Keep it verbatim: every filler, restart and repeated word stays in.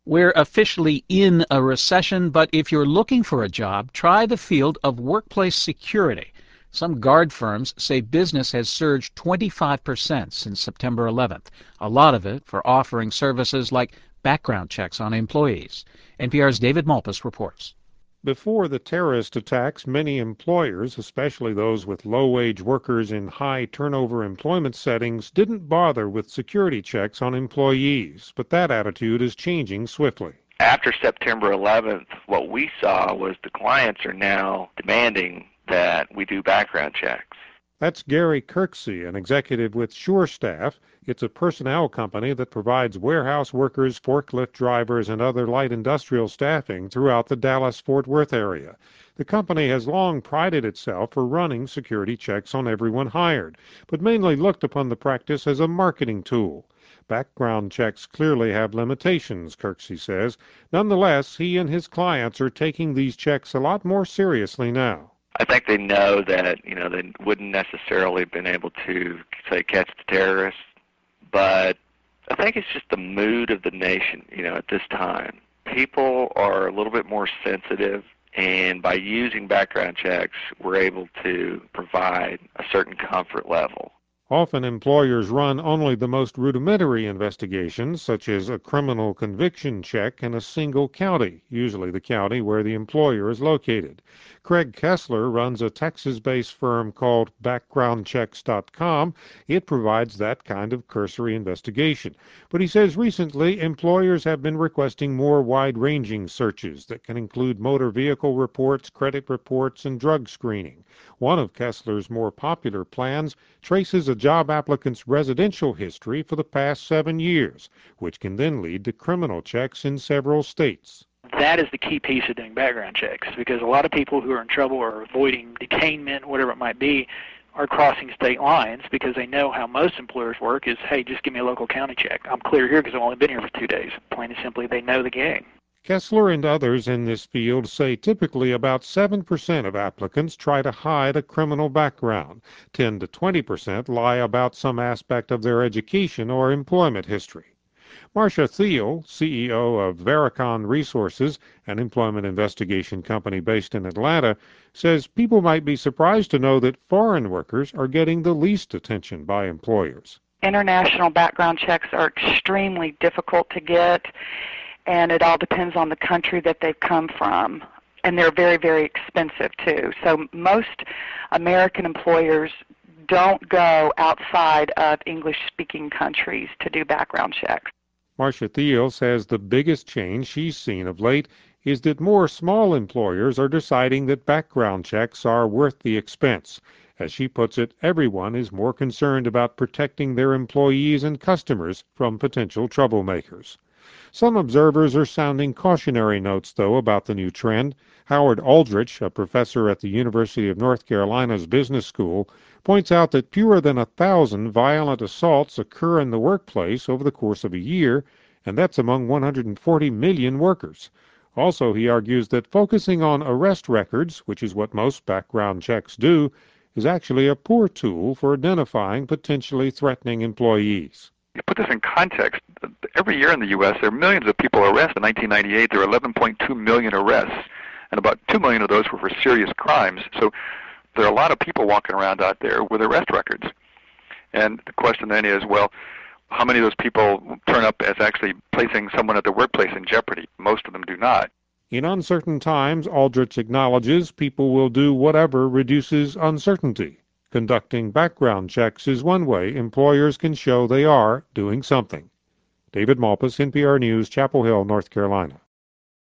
We're officially in a recession, but if you're looking for a job, try the field of workplace security. Some guard firms say business has surged twenty-five percent since September eleventh, a lot of it for offering services like background checks on employees. N P R's David Malpass reports. Before the terrorist attacks, many employers, especially those with low-wage workers in high-turnover employment settings, didn't bother with security checks on employees. But that attitude is changing swiftly. After September eleventh, what we saw was the clients are now demanding that we do background checks. That's Gary Kirksey, an executive with SureStaff. It's a personnel company that provides warehouse workers, forklift drivers, and other light industrial staffing throughout the Dallas-Fort Worth area. The company has long prided itself for running security checks on everyone hired, but mainly looked upon the practice as a marketing tool. Background checks clearly have limitations, Kirksey says. Nonetheless, he and his clients are taking these checks a lot more seriously now. I think they know that, you know, they wouldn't necessarily have been able to, say, catch the terrorists, but I think it's just the mood of the nation, you know, at this time. People are a little bit more sensitive, and by using background checks, we're able to provide a certain comfort level. Often employers run only the most rudimentary investigations, such as a criminal conviction check in a single county, usually the county where the employer is located. Craig Kessler runs a Texas-based firm called background checks dot com. It provides that kind of cursory investigation. But he says recently employers have been requesting more wide-ranging searches that can include motor vehicle reports, credit reports, and drug screening. One of Kessler's more popular plans traces a job applicant's residential history for the past seven years, which can then lead to criminal checks in several states. That is the key piece of doing background checks, because a lot of people who are in trouble or avoiding detainment, whatever it might be, are crossing state lines because they know how most employers work is, hey, just give me a local county check. I'm clear here because I've only been here for two days. Plain and simply, they know the game. Kessler and others in this field say typically about seven percent of applicants try to hide a criminal background. ten to twenty percent lie about some aspect of their education or employment history. Marcia Thiel, C E O of Vericon Resources, an employment investigation company based in Atlanta, says people might be surprised to know that foreign workers are getting the least attention by employers. International background checks are extremely difficult to get, and it all depends on the country that they've come from. And they're very, very expensive, too. So most American employers don't go outside of English-speaking countries to do background checks. Marcia Thiel says the biggest change she's seen of late is that more small employers are deciding that background checks are worth the expense. As she puts it, everyone is more concerned about protecting their employees and customers from potential troublemakers. Some observers are sounding cautionary notes, though, about the new trend. Howard Aldrich, a professor at the University of North Carolina's Business School, points out that fewer than a thousand violent assaults occur in the workplace over the course of a year, and that's among one hundred forty million workers. Also, he argues that focusing on arrest records, which is what most background checks do, is actually a poor tool for identifying potentially threatening employees. To put this in context, every year in the U S there are millions of people arrested. In nineteen ninety-eight, there were eleven point two million arrests, and about two million of those were for serious crimes. So there are a lot of people walking around out there with arrest records. And the question then is, well, how many of those people turn up as actually placing someone at their workplace in jeopardy? Most of them do not. In uncertain times, Aldrich acknowledges people will do whatever reduces uncertainty. Conducting background checks is one way employers can show they are doing something. David Malpass, N P R News, Chapel Hill, North Carolina.